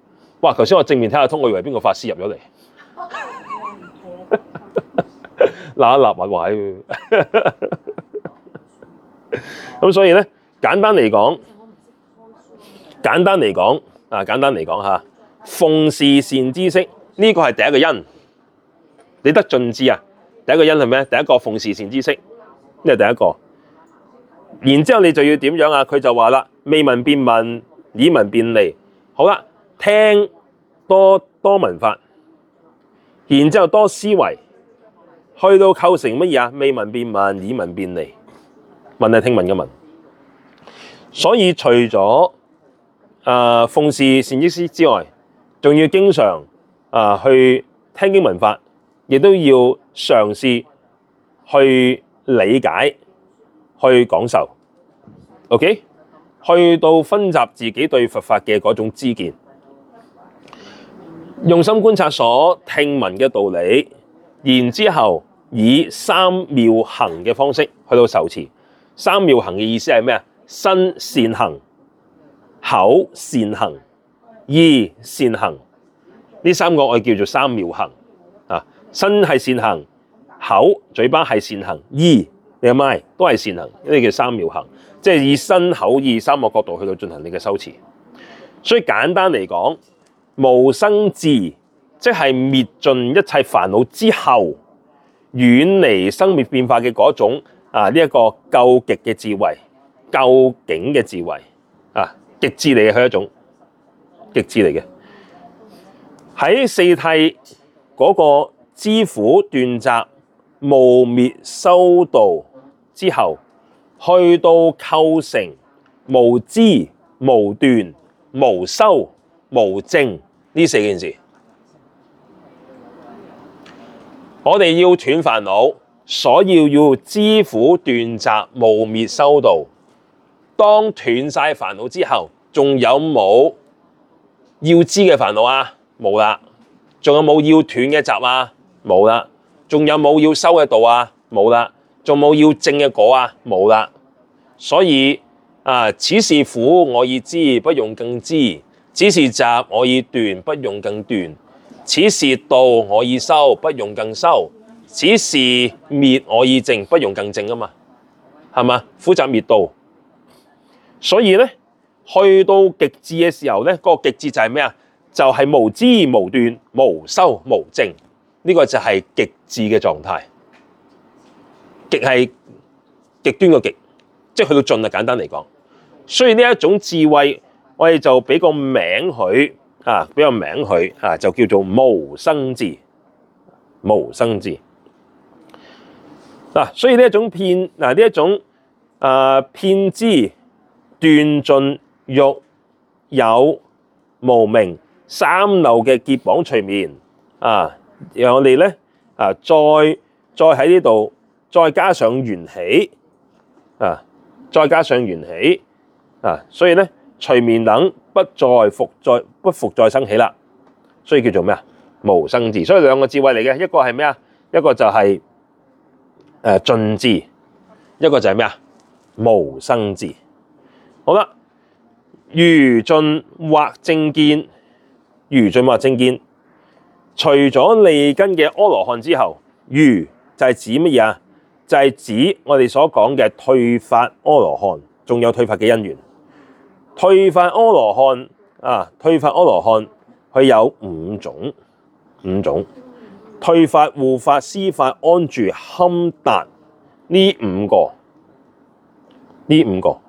哇！頭先我正面睇下通，我以為邊個法師入咗嚟，嗱一立埋位。咁所以咧，簡單嚟講，簡單嚟講啊，簡單嚟講嚇，奉事善知識呢個係第一個因，你得盡智啊！第一個因係咩？第一個奉事善知識，呢係第一個。然之後你就要點樣啊？佢就話啦，未聞便聞，耳聞便離。好啦，聽多多聞法，然之後多思維，去到構成乜嘢啊？未聞便聞，耳聞便離。聞係聽聞嘅聞。所以除咗啊奉事善知識之外，仲要經常啊去聽經聞法，亦都要嘗試去理解、去講授。OK， 去到分集自己對佛法嘅嗰種知見，用心觀察所聽聞嘅道理，然之後以三妙行嘅方式去到受持。三妙行嘅意思係咩啊？身善行、口善行、意善行，呢三個我哋叫做三妙行啊。身係善行，口嘴巴係善行，意你嘅咪都係善行，呢啲叫三妙行。即係以身口意三個角度去到進行你嘅修持。所以簡單嚟講，無生智即係滅盡一切煩惱之後，遠離生滅變化嘅嗰種啊呢一個究極嘅智慧、究竟嘅智慧啊，極致嚟嘅係一種極致嚟嘅。喺四諦嗰個知苦斷集、無滅修道之後，去到構成無知、無斷、無修、無證呢四件事。我哋要斷煩惱，所以要知苦斷集、無滅修道。當斷晒煩惱之後，仲有冇要知嘅煩惱啊？冇啦。仲有冇要斷嘅集啊？冇啦。仲有冇要修嘅道啊？冇啦。仲冇要證嘅果啊？冇啦。所以啊，此是苦我已知，不用更知；此是集我已斷，不用更斷；此是道我已修，不用更修；此是滅我已證，不用更證啊嘛，係嘛？苦集滅道。所以咧，去到極致嘅時候咧，嗰、那個極致就係咩啊？就係、是、無知、無斷、無修、無證。呢、這個就係極致嘅狀態。極係極端個極，即係去到盡啊！簡單嚟講，所以呢一種智慧，我哋就俾個名佢啊，俾個名佢啊，就叫做無生智。無生智嗱、啊，所以呢一種遍嗱呢一種啊遍知斷盡欲有無明三漏嘅結綁隨眠啊，讓我哋咧啊再再喺呢度再加上緣起啊，再加上緣起啊，所以咧隨眠等不再復再不復再生起啦，所以叫做咩啊？無生智。所以兩個智慧嚟嘅，一個係咩啊？一個就係誒盡智，一個就係咩啊？無生智。好啦，餘盡或正見，餘盡或正見，除咗利根嘅阿羅漢之後，餘就係指乜嘢啊？就係、是、指我哋所講嘅退發阿羅漢，仲有退發嘅因緣。退發阿羅漢啊，退發阿羅漢佢有五種，五種退發、護發、施發、安住、堪達呢五個，呢五個。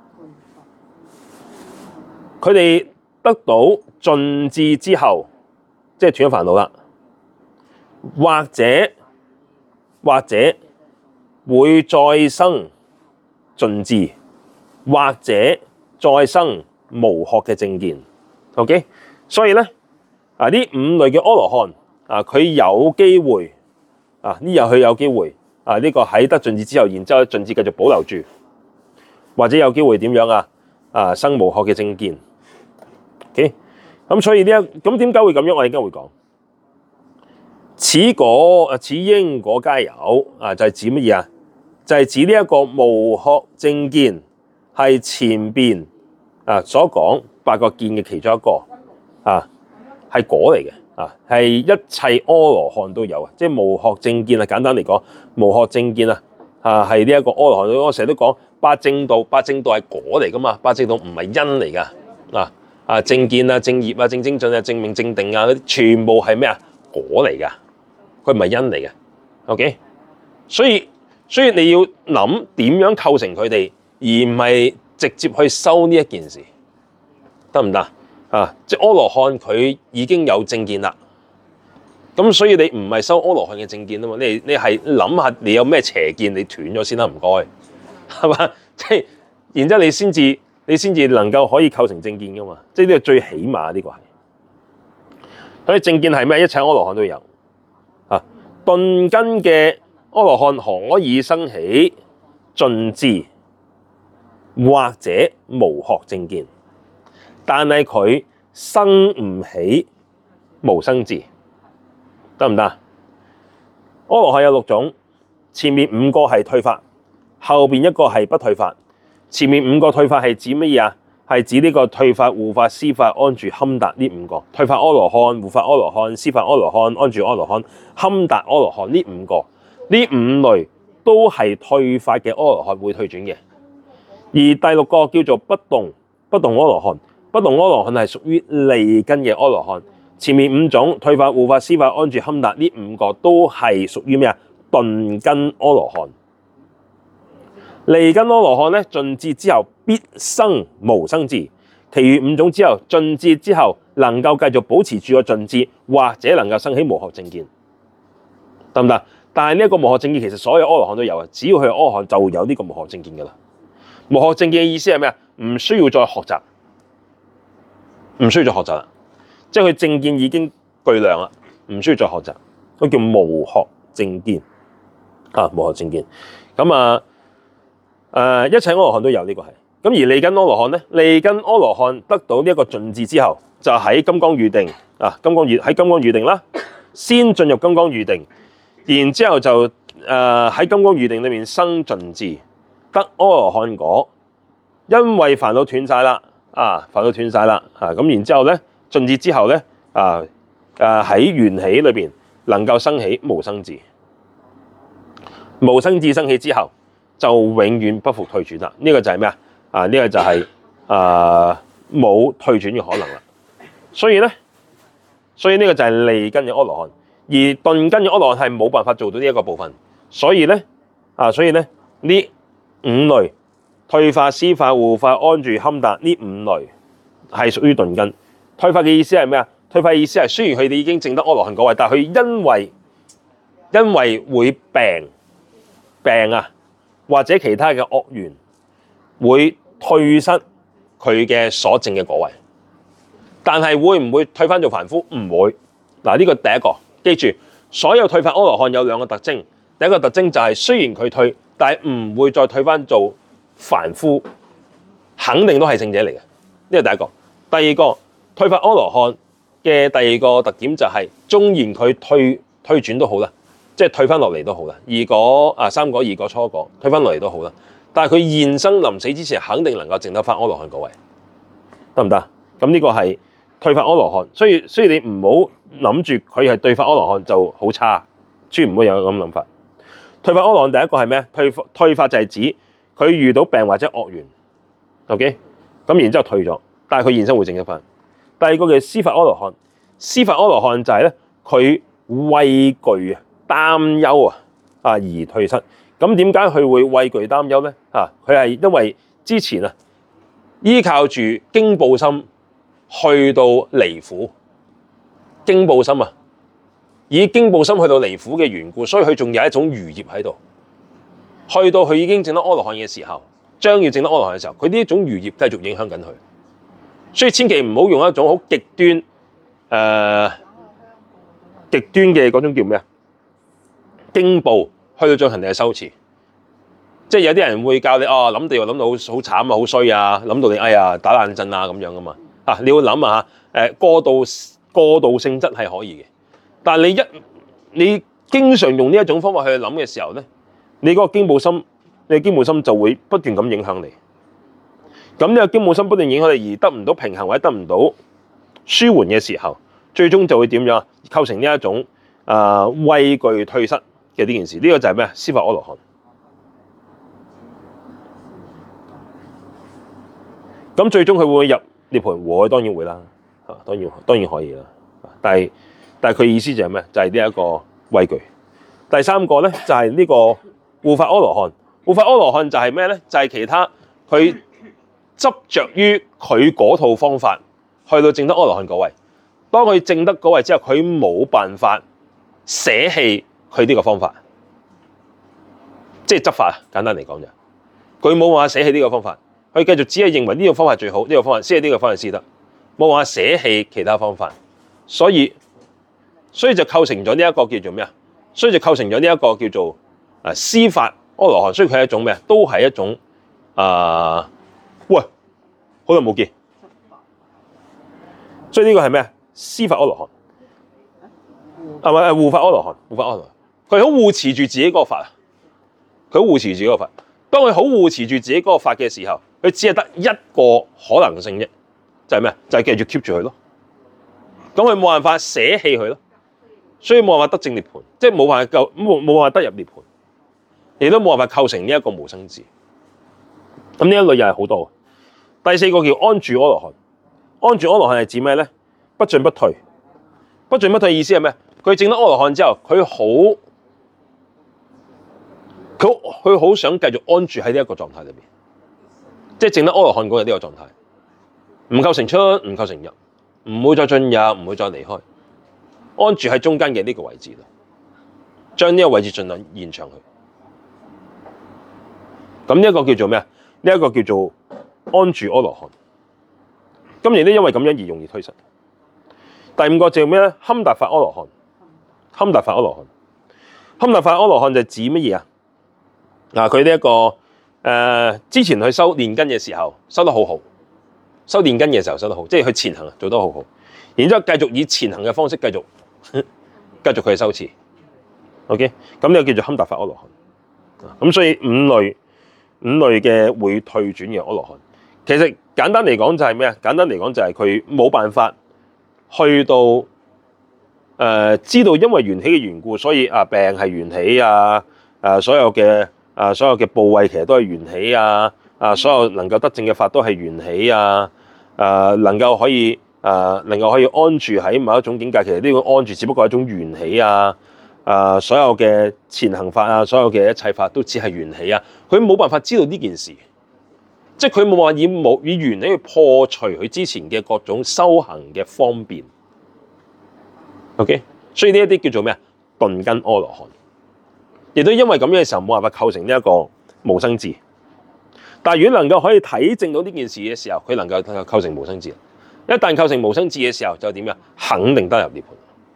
佢哋得到盡智之後，即係斷咗煩惱啦，或者或者會再生盡智，或者再生無學嘅正見。OK， 所以咧啊，呢五類嘅阿羅漢啊，佢有機會啊，呢日佢有機會啊，呢、這個喺得盡智之後，然之後盡智繼續保留住，或者有機會點樣啊？啊，生無學嘅正見。OK， 咁所以呢一咁點解會咁樣？我哋應該會講，此果啊，此因果皆有啊，就係、是、指乜嘢啊？就係、是、指呢一個無學正見係前邊啊所講八個見嘅其中一個啊， 係果嚟嘅啊，係一切阿羅漢都有啊，即係無學正見啊。簡單嚟講，無學正見啊啊係呢一個阿羅漢。我成日都講八正道，八正道係果嚟噶嘛，八正道唔係因嚟噶啊啊正見啊、正業啊、正精進啊、正命、正定啊嗰啲，全部係咩啊？果嚟噶，佢唔係因嚟嘅。OK， 所以所以你要諗點樣構成佢哋，而唔係直接去修呢一件事，得唔得啊？即係阿羅漢佢已經有正見啦，咁所以你唔係修阿羅漢嘅正見啊嘛，你你係諗下你有咩邪見，你斷咗先啦，唔該，係嘛？即係然之後你先至你先至能夠可以構成正見噶嘛，即係呢個最起碼呢個係。所以正見係咩？一切阿羅漢都有啊。頓根嘅阿羅漢可以生起盡智或者無學正見，但係佢生唔起無生智，得唔得？阿羅漢有六種，前面五個係退法，後邊一個係不退法。前面五個退法係指乜嘢啊？係指呢個退法、護法、施法、安住、堪達呢五個。退法阿羅漢、護法阿羅漢、施法阿羅漢、安住阿羅漢、堪達阿羅漢呢五個，呢五類都係退法嘅阿羅漢會退轉嘅。而第六個叫做不動不動阿羅漢，不動阿羅漢係屬於利根嘅阿羅漢。前面五種退法、護法、施法、安住、堪達呢五個都係屬於咩啊？頓根阿羅漢。利根阿羅漢咧，盡智之後必生無生智，其餘五種之後盡智之後能夠繼續保持住個盡智，或者能夠生起無學正見，得唔得？但係呢一個無學正見其實所有阿羅漢都有啊，只要佢係阿羅漢就有呢個無學正見噶啦。無學正見嘅意思係咩啊？唔需要再學習，唔需要再學習啦，即係佢正見已經具量啦，唔需要再學習，都叫無學正見啊，無學正見咁啊。誒、呃，一切阿羅漢都有呢、這個係，咁而利根阿羅漢咧，利根阿羅漢得到呢一個盡智之後，就喺金剛喻定啊，金剛喻喺金剛喻定啦，先進入金剛喻定，然之後就誒喺、呃、金剛喻定裏面生盡智，得阿羅漢果，因為煩惱斷晒啦，啊煩惱斷晒啦，啊咁然之後咧盡智之後咧，啊誒喺緣起裏邊能夠生起無生智，無生智生起之後，就永遠不復退轉啦！呢、這個就係咩啊？啊，呢、這個就係啊冇退轉嘅可能啦。所以咧，所以呢個就係利根嘅阿羅漢，而頓根嘅阿羅漢係冇辦法做到呢一個部分。所以咧，啊，所以咧呢五類退法、施法、護法、安住、堪達呢五類係屬於頓根。退法嘅意思係咩啊？退法嘅意思係雖然佢哋已經證得阿羅漢果位，但係佢因為因為會病病啊。或者其他嘅惡緣會退失佢嘅所證嘅果位，但係會唔會退翻做凡夫？唔會。嗱，呢個第一個，記住，所有退法阿羅漢有兩個特徵。第一個特徵就係雖然佢退，但係唔會再退翻做凡夫，肯定都係聖者嚟嘅。呢個第一個。第二個，退法阿羅漢嘅第二個特點就係，縱然佢退退轉都好啦。即係退翻落嚟都好啦，二果啊三果二果初果退翻落嚟都好啦，但係佢現生臨死之前肯定能夠證得翻阿羅漢果位，得唔得？咁呢個係退法阿羅漢，所以所以你唔好諗住佢係退法阿羅漢就好差，絕唔會有咁諗法。退法阿羅漢第一個係咩？退退法就係指佢遇到病或者惡緣 ，OK， 咁然之後退咗，但係佢現生會證得翻。第二個嘅施法阿羅漢，施法阿羅漢就係咧佢畏懼啊。擔憂啊，啊而退失。咁點解佢會畏懼擔憂咧？啊，佢係因為之前啊，依靠住驚怖心去到離苦，驚怖心啊，以驚怖心去到離苦嘅緣故，所以佢仲有一種餘業喺度。去到佢已經證得阿羅漢嘅時候，將要證得阿羅漢嘅時候，佢呢一種餘業繼續影響緊佢。所以千祈唔好用一種好極端誒、呃、極端嘅嗰種叫咩啊？驚怖去到進行你嘅修持，即係有啲人會教你哦，諗地又諗到好好慘啊，好衰啊，諗到你哎呀打冷震啊咁樣噶嘛啊！你要諗下誒過度過度性質係可以嘅，但係你一你經常用呢一種方法去諗嘅時候咧，你嗰個驚怖心，你嘅驚怖心就會不斷咁影響你。咁呢個驚怖心不斷影響你而得唔到平衡或者得唔到舒緩嘅時候， 最終就會點樣構成呢一種啊、呃、畏懼退失嘅呢件事。呢、這個就係咩啊？司法阿羅漢。咁最終佢會唔會入涅槃？會，當然會啦，啊，當然當然可以啦。但係但係佢意思就係咩？就係呢一個畏懼。第三個咧就係、是、呢個護法阿羅漢。護法阿羅漢就係咩咧？就係、是、其他佢執着於佢嗰套方法去到證得阿羅漢嗰位。當佢證得嗰位之後，佢冇辦法捨棄佢呢個方法，即係執法。簡單嚟講就，佢冇辦法捨棄呢個方法。佢繼續只係認為呢個方法最好，呢、這個方法先係呢個方法先得，冇話捨棄其他方法，所以所以就構成咗呢一個叫做咩啊？所以就構成咗呢一個叫做啊司法阿羅漢，所以佢係一種咩啊？都係一種啊、呃，喂，好耐冇見，所以呢個係咩啊？司法阿羅漢，係咪護法阿羅漢？護法阿羅漢，佢好護持住自己嗰個法啊，佢好護持住自己嗰個法。當佢好護持住自己嗰個法嘅時候，佢只係得一個可能性啫，就係咩啊？就係繼續 keep 住佢咯。咁佢冇辦法捨棄佢咯，所以冇辦法得證涅槃，即係冇辦法夠冇冇辦法得入涅槃，亦都冇辦法構成呢一個無生智。咁呢一類又係好多。第四個叫安住阿羅漢。安住阿羅漢係指咩咧？不進不退。不進不退意思係咩？佢證得阿羅漢之後，佢好。佢佢好想繼續安住喺呢一個狀態裏邊，即係證得阿羅漢嗰日呢個狀態，唔構成出，唔構成入，唔會再進入，唔會再離開，安住喺中間嘅呢個位置度，將呢個位置盡量延長佢。咁呢一個叫做咩啊？呢、這、一個叫做安住阿羅漢。今年都因為咁樣而容易退失。第五個就係咩咧？堪達法阿羅漢。堪達法阿羅漢。堪達法阿羅漢就係指乜嘢啊？嗱，佢呢一個誒、呃，之前去修練根嘅時候修得好好，修練根嘅時候修得好，即係佢前行做得好好，然之後繼續以前行嘅方式繼續繼續佢嘅修持。OK，咁呢個叫做堪達法阿羅漢。咁所以五類五類嘅會退轉嘅阿羅漢，其實簡單嚟講就係咩啊？簡單嚟講就係佢冇辦法去到誒、呃、知道因為緣起嘅緣故，所以啊病係緣起啊，誒所有嘅。啊！所有嘅部位其實都係緣起啊！啊！所有能夠得證嘅法都係緣起啊！啊！能夠可以啊，能夠可以安住喺某一種境界，其實呢個安住只不過係一種緣起啊！啊！所有嘅前行法啊，所有嘅一切法都只係緣起啊！佢冇辦法知道呢件事，即係佢冇辦法以冇以緣起去破除佢之前嘅各種修行嘅方便。OK， 所以呢一啲叫做咩啊？頓根阿羅漢。亦都因為咁樣嘅時候冇辦法構成呢一個無生智，但係如果能夠可以體證到呢件事嘅時候，佢能夠構成無生智。一旦構成無生智嘅時候，就點樣？肯定得入涅槃。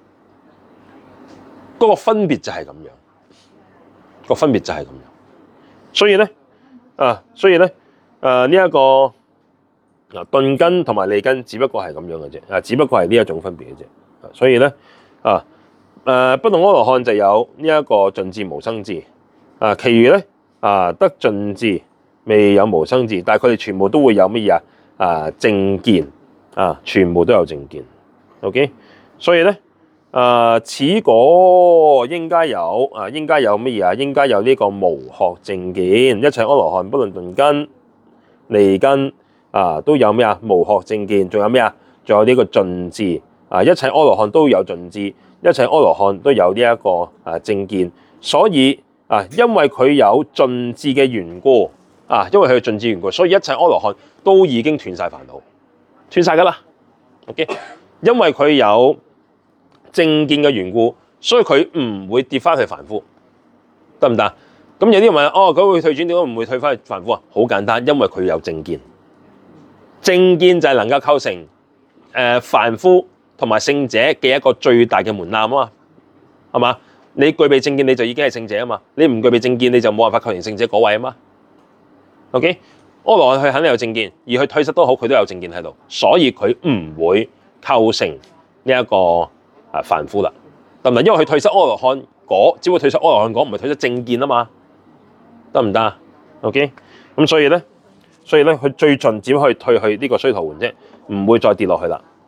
嗰、那個分別就係咁樣，那個分別就係咁樣。所以咧啊，所以咧誒呢一、這個啊頓根同埋利根，只不過係咁樣嘅啫，啊，只不過係呢一種分別嘅啫。所以咧啊。誒、呃、不動阿羅漢就有呢一個盡智無生智，啊，其餘咧啊得盡智未有無生智，但係佢哋全部都會有乜嘢啊？啊正見啊，全部都有正見。OK， 所以咧啊，此果應該有啊，應該有乜嘢啊？應該有呢個無學正見，一切阿羅漢不論頓根、利根啊，都有咩啊？無學正見，仲有咩啊？仲有呢個盡智啊，一切阿羅漢都有盡智。一切阿羅漢都有呢一個啊正見，所以啊，因為佢有盡智嘅緣故啊，因為佢有盡智緣故，所以一切阿羅漢都已經斷晒煩惱，斷晒噶啦。OK， 因為佢有正見嘅緣故，所以佢唔會跌翻去凡夫，得唔得？咁有啲人問哦，佢會退轉，點解唔會退翻去凡夫啊？好簡單，因為佢有正見，正見就係能夠構成誒、呃、凡夫同埋聖者嘅一個最大嘅門檻啊嘛，係嘛？你具備正見你就已經係聖者啊嘛，你唔具備正見你就冇辦法構成聖者嗰位啊嘛。OK， 阿羅漢佢肯定有正見，而佢退失都好，佢都有正見喺度，所以佢唔會構成呢一個啊凡夫啦，得唔得？因為佢退失阿羅漢果，只會退失阿羅漢果，唔係退失正見啊嘛，得唔得 ？OK， 咁所以咧，所以咧佢最盡只可以退去呢個須陀洹啫，唔會再跌落去啦。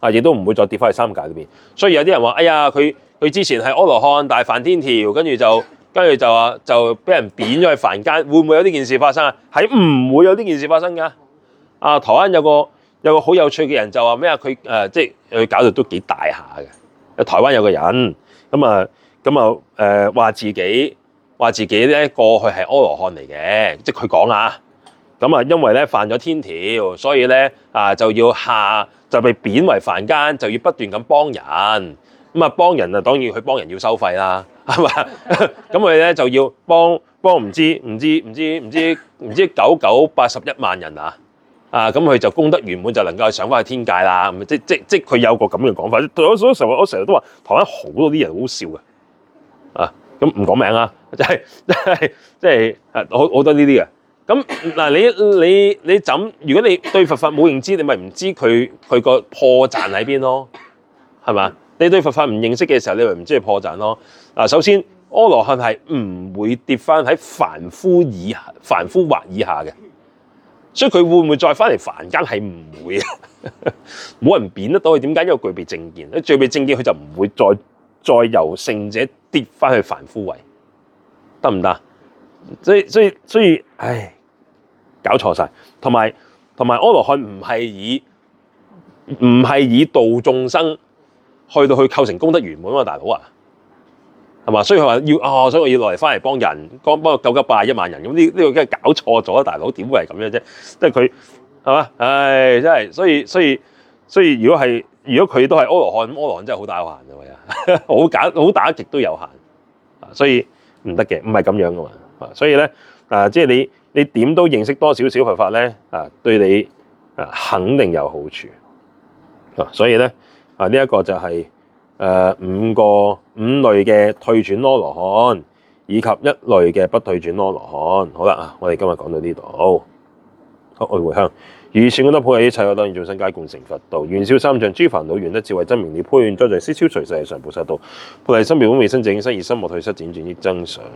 啊，亦都唔會再跌翻去三界裏邊。所以有啲人話：哎呀，佢佢之前係阿羅漢，但係犯天條，跟住就跟住就話就俾人貶咗去凡間，會唔會有呢件事發生啊？係唔會有呢件事發生㗎。啊，台灣有個有個好有趣嘅人就話咩啊？佢誒、呃、即係佢搞到都幾大下嘅。台灣有個人咁啊咁啊誒話自己話自己咧過去係阿羅漢嚟嘅，即係佢講啊。咁啊，因為咧犯咗天條，所以咧啊就要下就被貶為凡間，就要不斷咁幫人。咁啊幫人啊，當然佢幫人要收費啦，係嘛？咁佢咧就要幫幫唔知唔知唔知唔知唔知九九八十一萬人啊！啊咁佢就功德圓滿，就能夠上翻去天界啦。咁即即即佢有個咁嘅講法。我所時候我成日都話台灣好多啲人好笑嘅啊！咁唔講名啊，就係即係即係誒好好多呢啲嘅。咁嗱，你你你怎？如果你對佛法冇認知，你咪唔知佢佢個破綻喺邊咯，係嘛？你對佛法唔認識嘅時候，你咪唔知佢破綻咯。嗱，首先阿羅漢係唔會跌翻喺凡夫以下、凡夫或以下嘅，所以佢會唔會再翻嚟凡間係唔會啊？冇人貶得到佢，點解？因為具備正見，具備正見佢就唔會再再由聖者跌翻去凡夫位，得唔得？所以所以所以，唉，搞錯晒。同埋同埋，阿羅漢唔係以唔係以度眾生去到去構成功德圓滿啊，大佬啊，係嘛？所以佢話要啊、哦，所以我要落嚟翻嚟幫人，幫幫九九八十一萬人。咁呢呢個梗係搞錯咗，大佬點會係咁樣啫？即係佢係嘛？唉，真係，所以所以所以，如果係如果佢都係阿羅漢，咁阿羅漢真係好打有限嘅，好搞好打極都有限，所以唔得嘅，唔係咁樣噶嘛。所以咧，啊，即係你你點都認識多少少佛法咧，啊，對你啊肯定有好處。啊，所以咧，啊呢一個就係、是、誒、呃、五個五類嘅退轉阿羅漢，以及一類嘅不退轉阿羅漢。好啦，啊，我哋今日講到呢度，好，我回向。如是功德普濟一切有當現眾生皆共成佛道，願消三障諸煩惱，願得智慧真明了，普願災障悉消除，世界上菩薩道。菩提心妙本未生，淨身而心莫退失，輾轉益增上。